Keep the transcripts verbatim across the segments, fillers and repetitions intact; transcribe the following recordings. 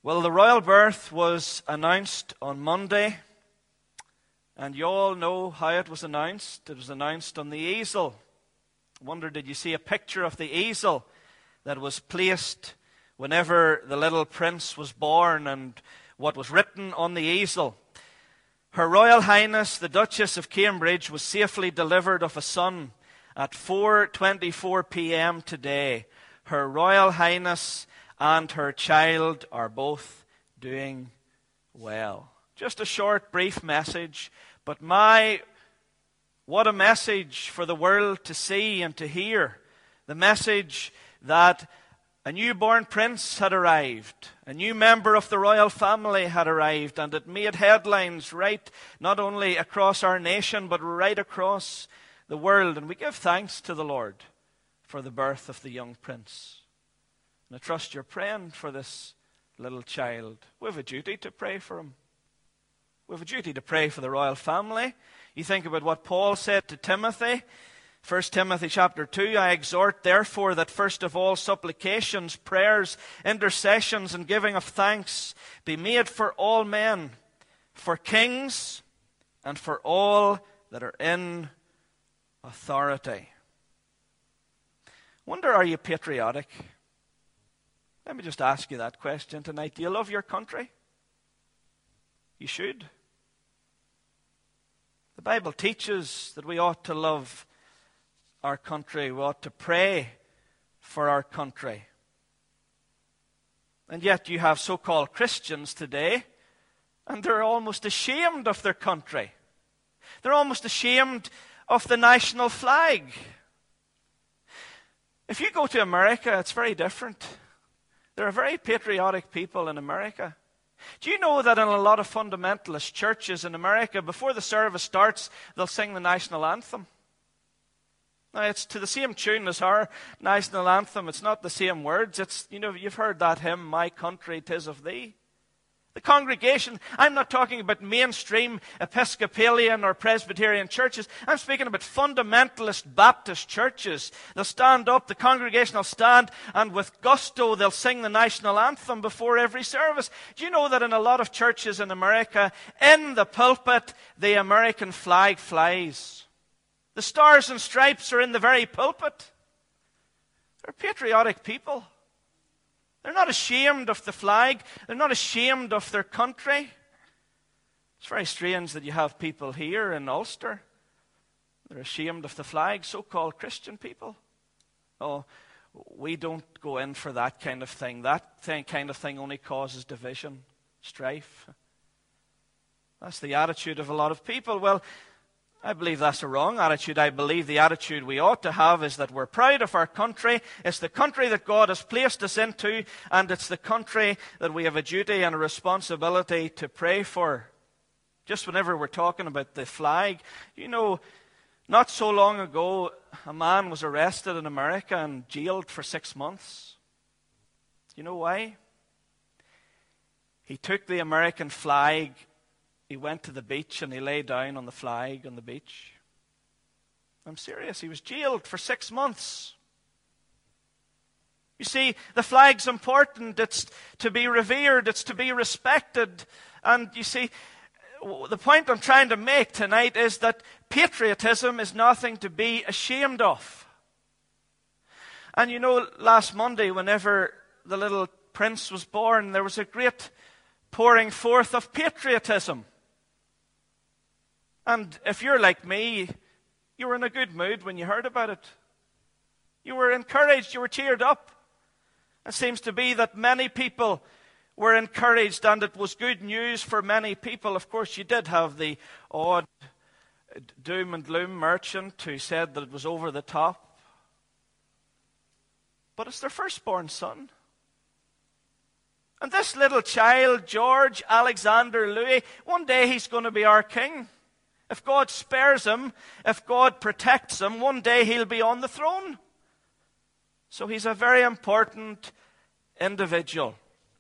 Well, the royal birth was announced on Monday, and you all know how it was announced. It was announced on the easel. I wonder, did you see a picture of the easel that was placed whenever the little prince was born, and what was written on the easel? Her Royal Highness, the Duchess of Cambridge, was safely delivered of a son at four twenty-four p.m. today. Her Royal Highness and her child are both doing well. Just a short, brief message, but my, what a message for the world to see and to hear. The message that a newborn prince had arrived, a new member of the royal family had arrived, and it made headlines right, not only across our nation, but right across the world. And we give thanks to the Lord for the birth of the young prince. And I trust you're praying for this little child. We have a duty to pray for him. We have a duty to pray for the royal family. You think about what Paul said to Timothy. First Timothy chapter two, I exhort therefore that first of all supplications, prayers, intercessions, and giving of thanks be made for all men, for kings, and for all that are in authority. Wonder, are you patriotic? Let me just ask you that question tonight. Do you love your country? You should. The Bible teaches that we ought to love our country. We ought to pray for our country. And yet you have so-called Christians today, and they're almost ashamed of their country. They're almost ashamed of the national flag. If you go to America, it's very different. There are very patriotic people in America. Do you know that in a lot of fundamentalist churches in America, before the service starts, they'll sing the national anthem? Now, it's to the same tune as our national anthem. It's not the same words. It's, you know, you've heard that hymn, My Country, 'Tis of Thee. The congregation, I'm not talking about mainstream Episcopalian or Presbyterian churches. I'm speaking about fundamentalist Baptist churches. They'll stand up, the congregation will stand, and with gusto they'll sing the national anthem before every service. Do you know that in a lot of churches in America, in the pulpit, the American flag flies? The stars and stripes are in the very pulpit. They're patriotic people. They're not ashamed of the flag. They're not ashamed of their country. It's very strange that you have people here in Ulster. They're ashamed of the flag, so-called Christian people. Oh, we don't go in for that kind of thing. That thing, kind of thing only causes division, strife. That's the attitude of a lot of people. Well, I believe that's a wrong attitude. I believe the attitude we ought to have is that we're proud of our country. It's the country that God has placed us into, and it's the country that we have a duty and a responsibility to pray for. Just whenever we're talking about the flag, you know, not so long ago, a man was arrested in America and jailed for six months. You know why? He took the American flag. He went to the beach and he lay down on the flag on the beach. I'm serious. He was jailed for six months. You see, the flag's important. It's to be revered. It's to be respected. And you see, the point I'm trying to make tonight is that patriotism is nothing to be ashamed of. And you know, last Monday, whenever the little prince was born, there was a great pouring forth of patriotism. And if you're like me, you were in a good mood when you heard about it. You were encouraged, you were cheered up. It seems to be that many people were encouraged, and it was good news for many people. Of course, you did have the odd doom and gloom merchant who said that it was over the top. But it's their firstborn son. And this little child, George Alexander Louis, one day he's going to be our king. If God spares him, if God protects him, one day he'll be on the throne. So he's a very important individual.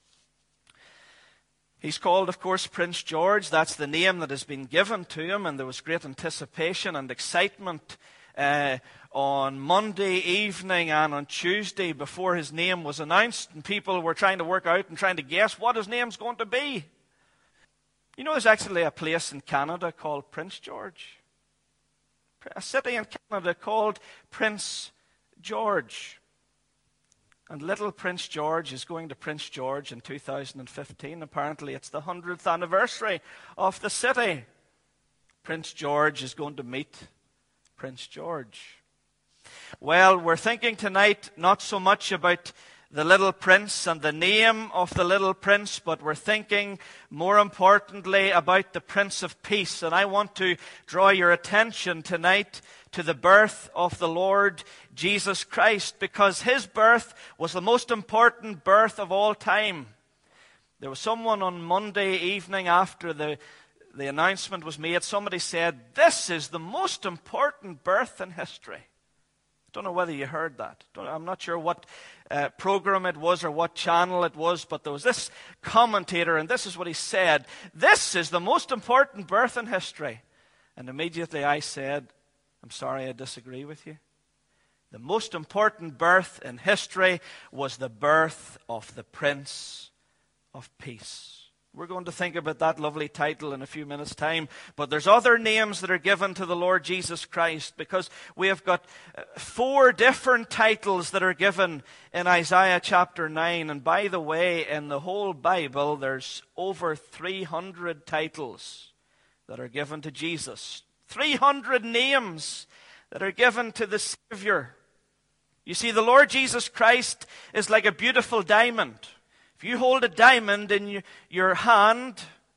He's called, of course, Prince George. That's the name that has been given to him, and there was great anticipation and excitement uh, on Monday evening and on Tuesday before his name was announced, and people were trying to work out and trying to guess what his name's going to be. You know, there's actually a place in Canada called Prince George. A city in Canada called Prince George. And little Prince George is going to Prince George in two thousand fifteen. Apparently it's the hundredth anniversary of the city. Prince George is going to meet Prince George. Well, we're thinking tonight not so much about the little prince and the name of the little prince, but we're thinking more importantly about the Prince of Peace. And I want to draw your attention tonight to the birth of the Lord Jesus Christ, because his birth was the most important birth of all time. There was someone on Monday evening after the, the announcement was made, somebody said, "This is the most important birth in history." Don't know whether you heard that. Don't, I'm not sure what uh, program it was or what channel it was, but there was this commentator, and this is what he said: "This is the most important birth in history." And immediately I said, "I'm sorry, I disagree with you. The most important birth in history was the birth of the Prince of Peace." We're going to think about that lovely title in a few minutes' time. But there's other names that are given to the Lord Jesus Christ, because we have got four different titles that are given in Isaiah chapter nine. And by the way, in the whole Bible, there's over three hundred titles that are given to Jesus. three hundred names that are given to the Savior. You see, the Lord Jesus Christ is like a beautiful diamond. If you hold a diamond in your hand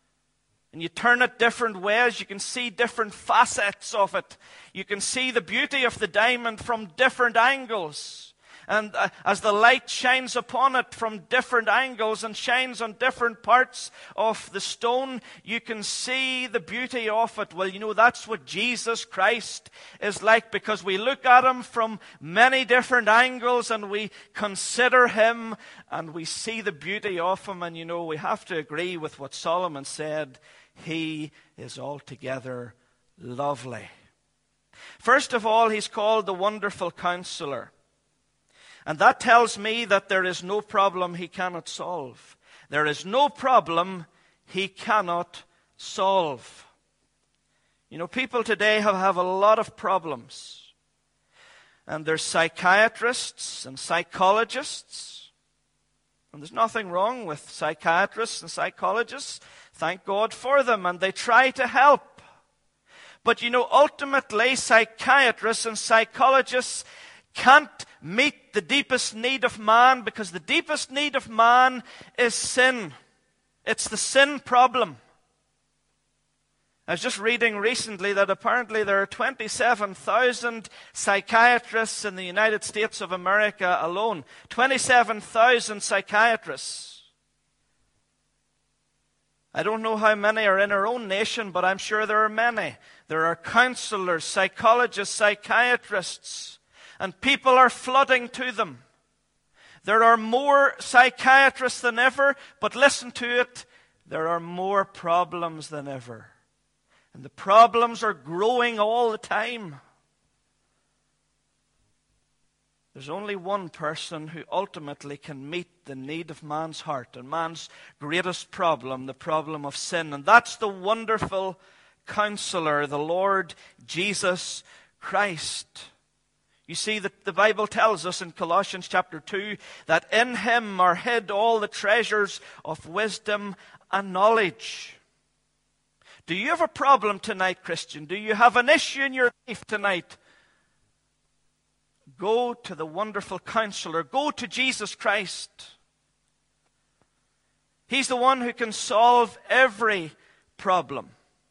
and you turn it different ways, you can see different facets of it. You can see the beauty of the diamond from different angles. And uh, as the light shines upon it from different angles and shines on different parts of the stone, you can see the beauty of it. Well, you know, that's what Jesus Christ is like, because we look at him from many different angles and we consider him and we see the beauty of him. And, you know, we have to agree with what Solomon said: he is altogether lovely. First of all, he's called the Wonderful Counselor. And that tells me that there is no problem he cannot solve. There is no problem he cannot solve. You know, people today have, have a lot of problems. And there's psychiatrists and psychologists. And there's nothing wrong with psychiatrists and psychologists. Thank God for them. And they try to help. But you know, ultimately, psychiatrists and psychologists can't meet the deepest need of man, because the deepest need of man is sin. It's the sin problem. I was just reading recently that apparently there are twenty-seven thousand psychiatrists in the United States of America alone. twenty-seven thousand psychiatrists. I don't know how many are in our own nation, but I'm sure there are many. There are counselors, psychologists, psychiatrists. And people are flooding to them. There are more psychiatrists than ever, but listen to it, there are more problems than ever. And the problems are growing all the time. There's only one person who ultimately can meet the need of man's heart and man's greatest problem, the problem of sin. And that's the Wonderful Counselor, the Lord Jesus Christ. You see, the, the Bible tells us in Colossians chapter two that in him are hid all the treasures of wisdom and knowledge. Do you have a problem tonight, Christian? Do you have an issue in your life tonight? Go to the Wonderful Counselor. Go to Jesus Christ. He's the one who can solve every problem.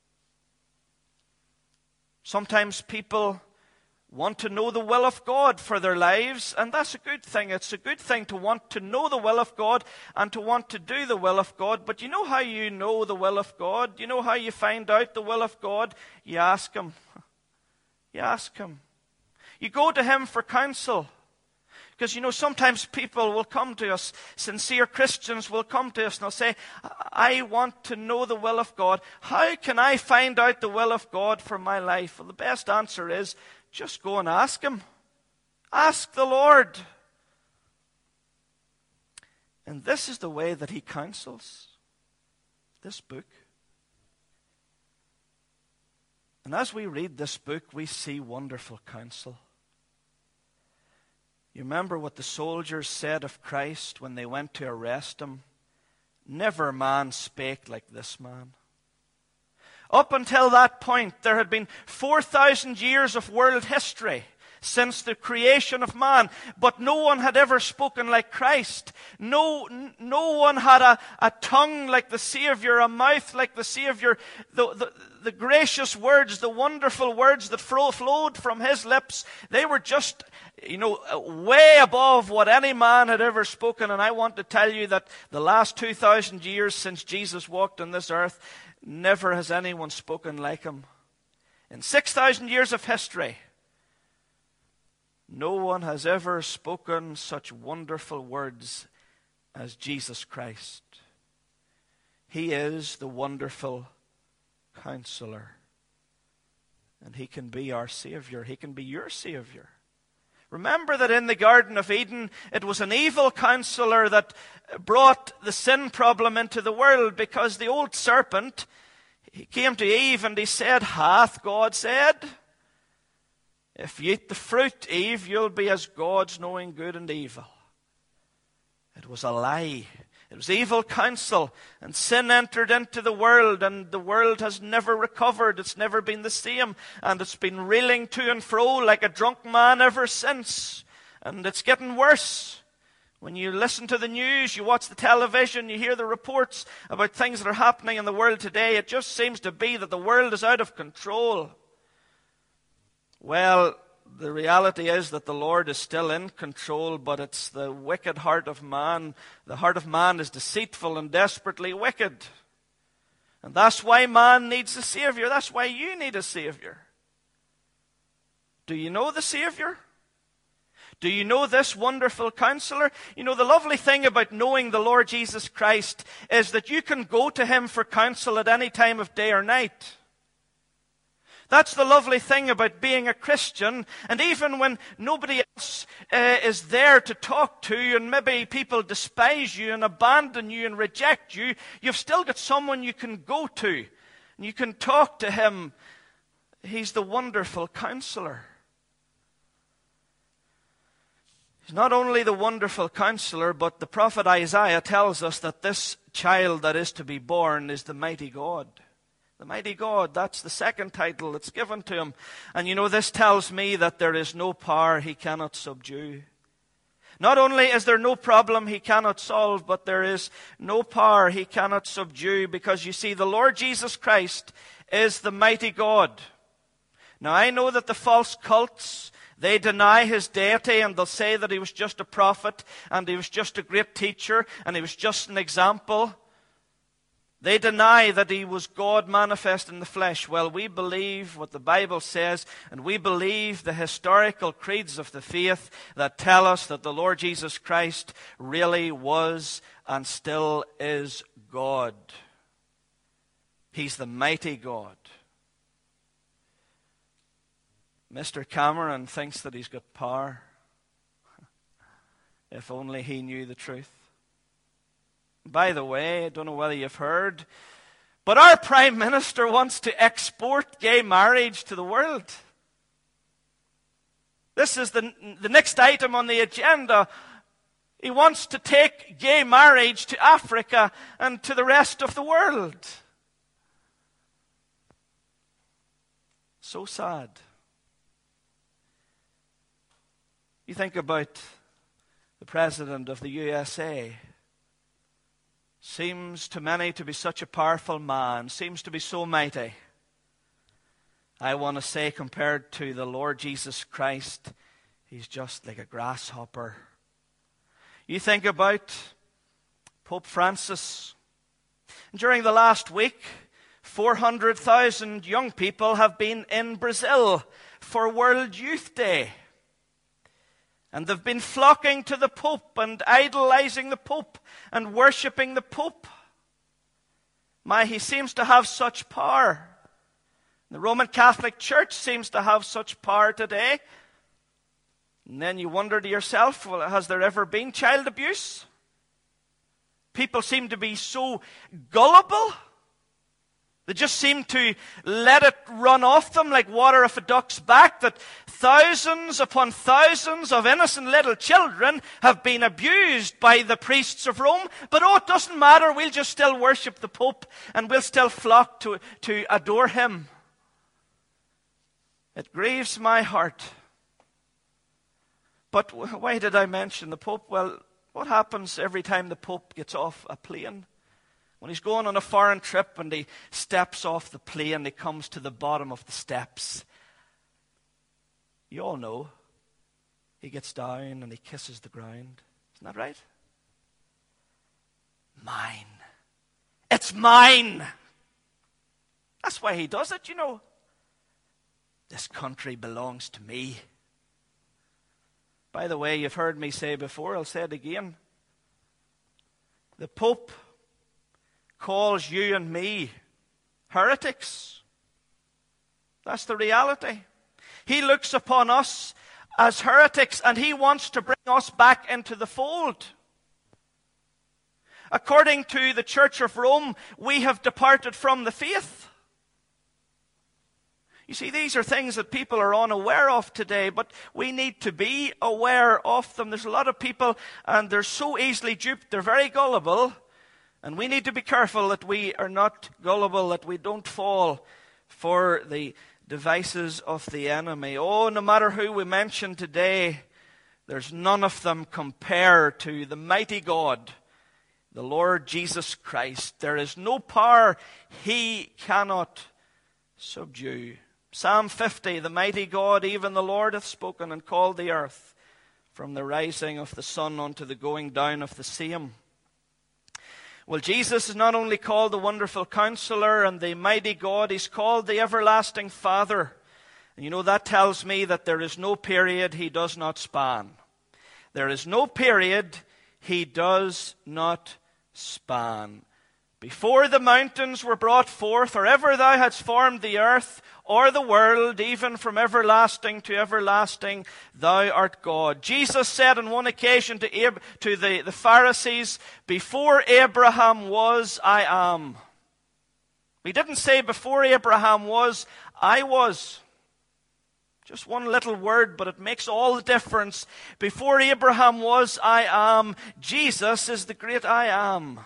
Sometimes people want to know the will of God for their lives, and that's a good thing. It's a good thing to want to know the will of God and to want to do the will of God. But you know how you know the will of God? You know how you find out the will of God? You ask him. You ask him. You go to him for counsel. Because, you know, sometimes people will come to us, sincere Christians will come to us and they'll say, I want to know the will of God. How can I find out the will of God for my life? Well, the best answer is, just go and ask him. Ask the Lord. And this is the way that he counsels. This book. And as we read this book, we see wonderful counsel. You remember what the soldiers said of Christ when they went to arrest him? Never man spake like this man. Up until that point, there had been four thousand years of world history since the creation of man, but no one had ever spoken like Christ. No, no one had a, a tongue like the Savior, a mouth like the Savior. The, the, the gracious words, the wonderful words that flow, flowed from his lips, they were just, you know, way above what any man had ever spoken. And I want to tell you that the last two thousand years since Jesus walked on this earth, never has anyone spoken like him. In six thousand years of history, no one has ever spoken such wonderful words as Jesus Christ. He is the wonderful Counselor. And he can be our Savior. He can be your Savior. Remember that in the Garden of Eden, it was an evil counselor that brought the sin problem into the world, because the old serpent, he came to Eve and he said, "Hath God said, if you eat the fruit, Eve, you'll be as gods, knowing good and evil." It was a lie. It was evil counsel, and sin entered into the world, and the world has never recovered. It's never been the same, and it's been reeling to and fro like a drunk man ever since. And it's getting worse. When you listen to the news, you watch the television, you hear the reports about things that are happening in the world today, it just seems to be that the world is out of control. Well, the reality is that the Lord is still in control, but it's the wicked heart of man. The heart of man is deceitful and desperately wicked. And that's why man needs a Savior. That's why you need a Savior. Do you know the Savior? Do you know this wonderful Counselor? You know, the lovely thing about knowing the Lord Jesus Christ is that you can go to him for counsel at any time of day or night. That's the lovely thing about being a Christian. And even when nobody else uh, is there to talk to, and maybe people despise you and abandon you and reject you, you've still got someone you can go to. And you can talk to him. He's the wonderful Counselor. He's not only the wonderful Counselor, but the prophet Isaiah tells us that this child that is to be born is the mighty God. The mighty God, that's the second title that's given to him. And you know, this tells me that there is no power he cannot subdue. Not only is there no problem he cannot solve, but there is no power he cannot subdue, because you see, the Lord Jesus Christ is the mighty God. Now, I know that the false cults, they deny his deity, and they'll say that he was just a prophet, and he was just a great teacher, and he was just an example. They deny that he was God manifest in the flesh. Well, we believe what the Bible says, and we believe the historical creeds of the faith that tell us that the Lord Jesus Christ really was and still is God. He's the mighty God. Mister Cameron thinks that he's got power. If only he knew the truth. By the way, I don't know whether you've heard, but our Prime Minister wants to export gay marriage to the world. This is the, the next item on the agenda. He wants to take gay marriage to Africa and to the rest of the world. So sad. You think about the President of the U S A. Seems to many to be such a powerful man, seems to be so mighty. I want to say, compared to the Lord Jesus Christ, he's just like a grasshopper. You think about Pope Francis. During the last week, four hundred thousand young people have been in Brazil for World Youth Day. And they've been flocking to the Pope and idolizing the Pope and worshipping the Pope. My, he seems to have such power. The Roman Catholic Church seems to have such power today. And then you wonder to yourself, well, has there ever been child abuse? People seem to be so gullible. They just seem to let it run off them like water off a duck's back, that thousands upon thousands of innocent little children have been abused by the priests of Rome. But oh, it doesn't matter, we'll just still worship the Pope and we'll still flock to, to adore him. It grieves my heart. But why did I mention the Pope? Well, what happens every time the Pope gets off a plane? When he's going on a foreign trip and he steps off the plane, he comes to the bottom of the steps. You all know. He gets down and he kisses the ground. Isn't that right? Mine. It's mine. That's why he does it, you know. This country belongs to me. By the way, you've heard me say before, I'll say it again. The Pope calls you and me heretics. That's the reality. He looks upon us as heretics and he wants to bring us back into the fold. According to the Church of Rome, we have departed from the faith. You see, these are things that people are unaware of today, but we need to be aware of them. There's a lot of people, and they're so easily duped. They're very gullible, and we need to be careful that we are not gullible, that we don't fall for the devices of the enemy. Oh, no matter who we mention today, there's none of them compare to the mighty God, the Lord Jesus Christ. There is no power he cannot subdue. Psalm fifty, the mighty God, even the Lord hath spoken and called the earth from the rising of the sun unto the going down of the same. Well, Jesus is not only called the wonderful counselor and the mighty God, he's called the everlasting Father. And you know, that tells me that there is no period he does not span. There is no period he does not span. Before the mountains were brought forth, or ever thou hadst formed the earth, or the world, even from everlasting to everlasting, thou art God. Jesus said on one occasion to, Ab- to the, the Pharisees, before Abraham was, I am. He didn't say before Abraham was, I was. Just one little word, but it makes all the difference. Before Abraham was, I am. Jesus is the great I am.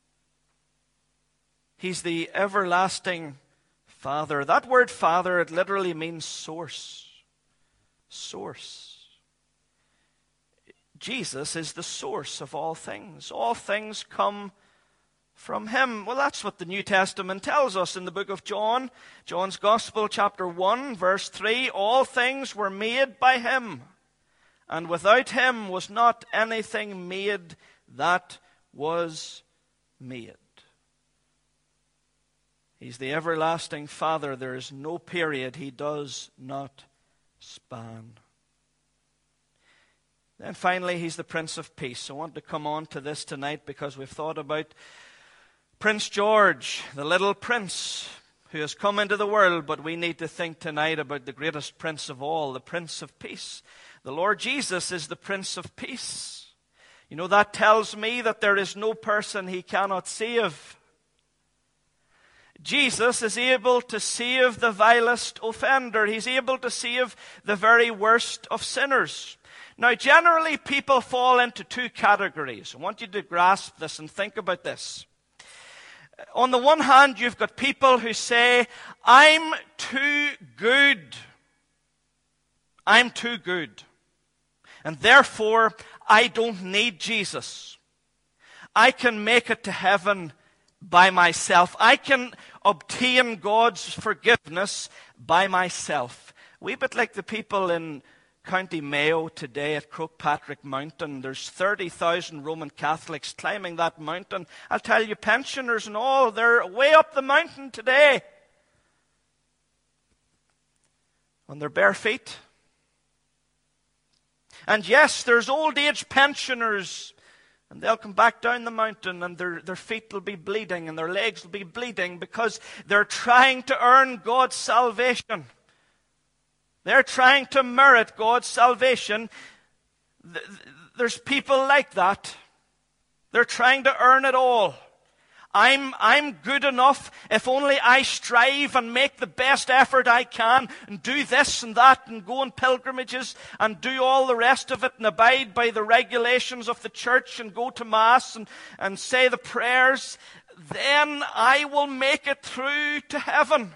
He's the everlasting Father. That word Father, it literally means source. Source. Jesus is the source of all things. All things come from him. Well, that's what the New Testament tells us in the book of John. John's Gospel, chapter one, verse three. All things were made by him, and without him was not anything made that was made. He's the everlasting Father. There is no period he does not span. Then finally, he's the Prince of Peace. I want to come on to this tonight because we've thought about Prince George, the little prince who has come into the world, but we need to think tonight about the greatest prince of all, the Prince of Peace. The Lord Jesus is the Prince of Peace. You know, that tells me that there is no person he cannot save. Jesus is able to save the vilest offender. He's able to save the very worst of sinners. Now, generally, people fall into two categories. I want you to grasp this and think about this. On the one hand, you've got people who say, I'm too good. I'm too good. And therefore, I don't need Jesus. I can make it to heaven by myself. I can obtain God's forgiveness by myself. A wee bit like the people in County Mayo today at Croagh-Patrick Mountain. There's thirty thousand Roman Catholics climbing that mountain. I'll tell you, pensioners and all, they're way up the mountain today on their bare feet. And yes, there's old age pensioners And they'll come back down the mountain and their, their feet will be bleeding and their legs will be bleeding because they're trying to earn God's salvation. They're trying to merit God's salvation. There's people like that. They're trying to earn it all. I'm, I'm good enough if only I strive and make the best effort I can and do this and that and go on pilgrimages and do all the rest of it and abide by the regulations of the church and go to Mass and, and say the prayers. Then I will make it through to heaven.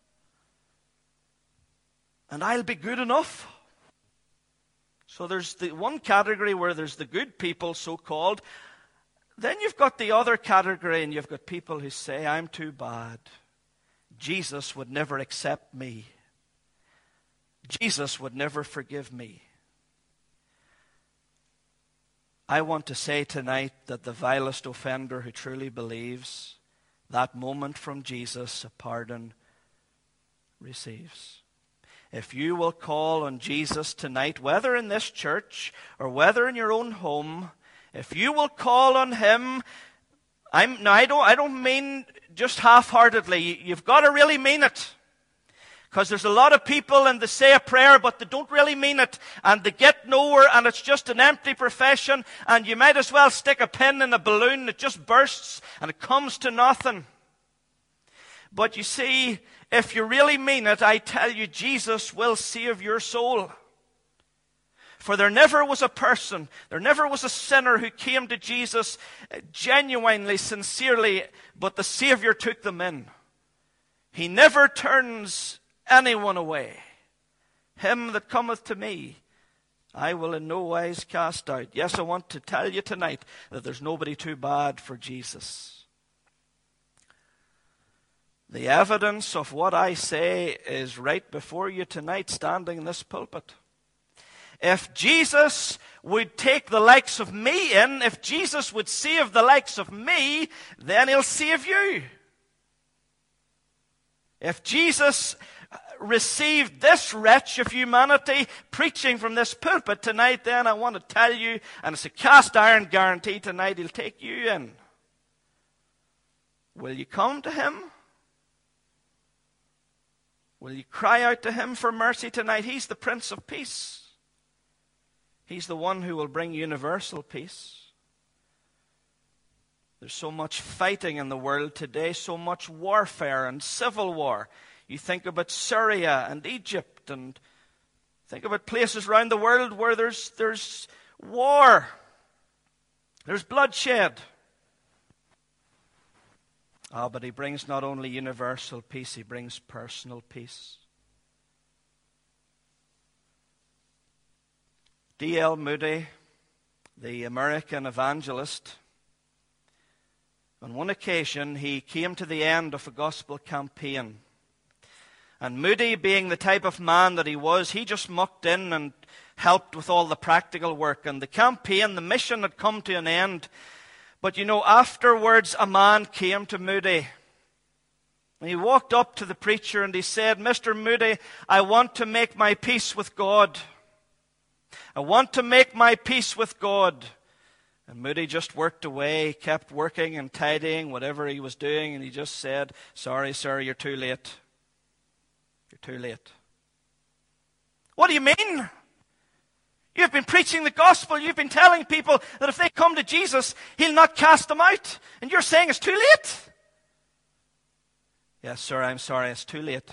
And I'll be good enough. So there's the one category where there's the good people, so-called. Then you've got the other category, and you've got people who say, I'm too bad. Jesus would never accept me. Jesus would never forgive me. I want to say tonight that the vilest offender who truly believes, that moment from Jesus, a pardon receives. If you will call on Jesus tonight, whether in this church or whether in your own home, if you will call on Him, I'm, now I don't, I don't mean just half-heartedly. You've got to really mean it. Because there's a lot of people and they say a prayer, but they don't really mean it. And they get nowhere, and it's just an empty profession. And you might as well stick a pin in a balloon. It just bursts, and it comes to nothing. But you see, if you really mean it, I tell you, Jesus will save your soul. For there never was a person, there never was a sinner who came to Jesus genuinely, sincerely, but the Savior took them in. He never turns anyone away. Him that cometh to me, I will in no wise cast out. Yes, I want to tell you tonight that there's nobody too bad for Jesus. The evidence of what I say is right before you tonight, standing in this pulpit. If Jesus would take the likes of me in, if Jesus would save the likes of me, then He'll save you. If Jesus received this wretch of humanity preaching from this pulpit tonight, then I want to tell you, and it's a cast iron guarantee tonight, He'll take you in. Will you come to Him? Will you cry out to Him for mercy tonight? He's the Prince of Peace. He's the one who will bring universal peace. There's so much fighting in the world today, so much warfare and civil war. You think about Syria and Egypt, and think about places around the world where there's, there's war. There's bloodshed. Ah, but He brings not only universal peace, He brings personal peace. D L Moody, the American evangelist, on one occasion he came to the end of a gospel campaign. And Moody, being the type of man that he was, he just mucked in and helped with all the practical work. And the campaign, the mission had come to an end. But you know, afterwards a man came to Moody. And he walked up to the preacher and he said, Mister Moody, I want to make my peace with God. I want to make my peace with God. And Moody just worked away, kept working and tidying whatever he was doing, and he just said, sorry, sir, you're too late. You're too late. What do you mean? You've been preaching the gospel. You've been telling people that if they come to Jesus, He'll not cast them out. And you're saying it's too late? Yes, sir, I'm sorry, it's too late.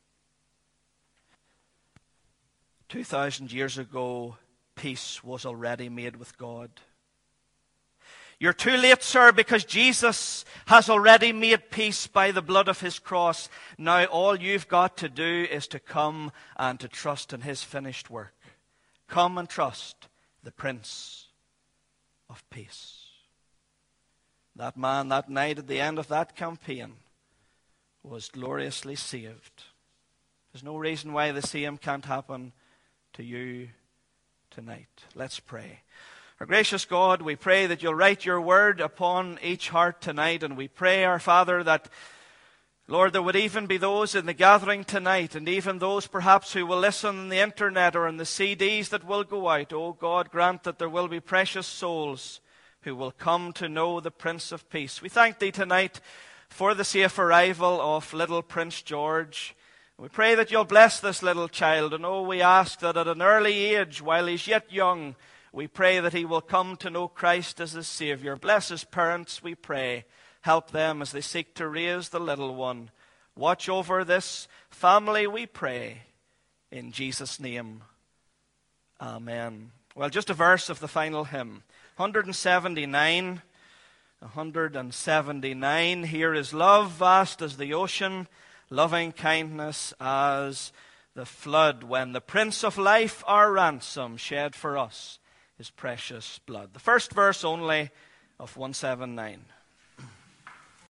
Two thousand years ago, peace was already made with God. You're too late, sir, because Jesus has already made peace by the blood of His cross. Now all you've got to do is to come and to trust in His finished work. Come and trust the Prince of Peace. That man that night at the end of that campaign was gloriously saved. There's no reason why the same can't happen to you tonight. Let's pray. Our gracious God, we pray that You'll write Your word upon each heart tonight, and we pray, our Father, that, Lord, there would even be those in the gathering tonight, and even those perhaps who will listen on the internet or on the C Ds that will go out. Oh God, grant that there will be precious souls who will come to know the Prince of Peace. We thank thee tonight for the safe arrival of little Prince George. We pray that you'll bless this little child. And oh, we ask that at an early age, while he's yet young, we pray that he will come to know Christ as his Savior. Bless his parents, we pray. Help them as they seek to raise the little one. Watch over this family, we pray. In Jesus' name, amen. Well, just a verse of the final hymn. one seventy-nine. one seventy-nine. Here is love vast as the ocean, loving kindness as the flood, when the Prince of Life our ransom shed for us his precious blood. The first verse only of one seventy-nine.